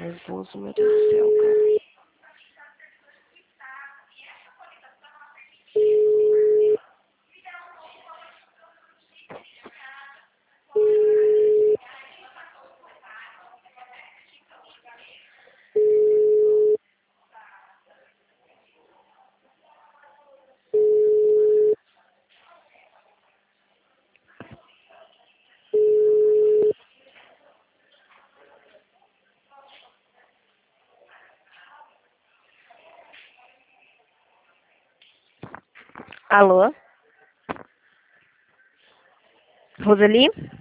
nervoso, meu Deus do céu, cara. Alô? Roseli?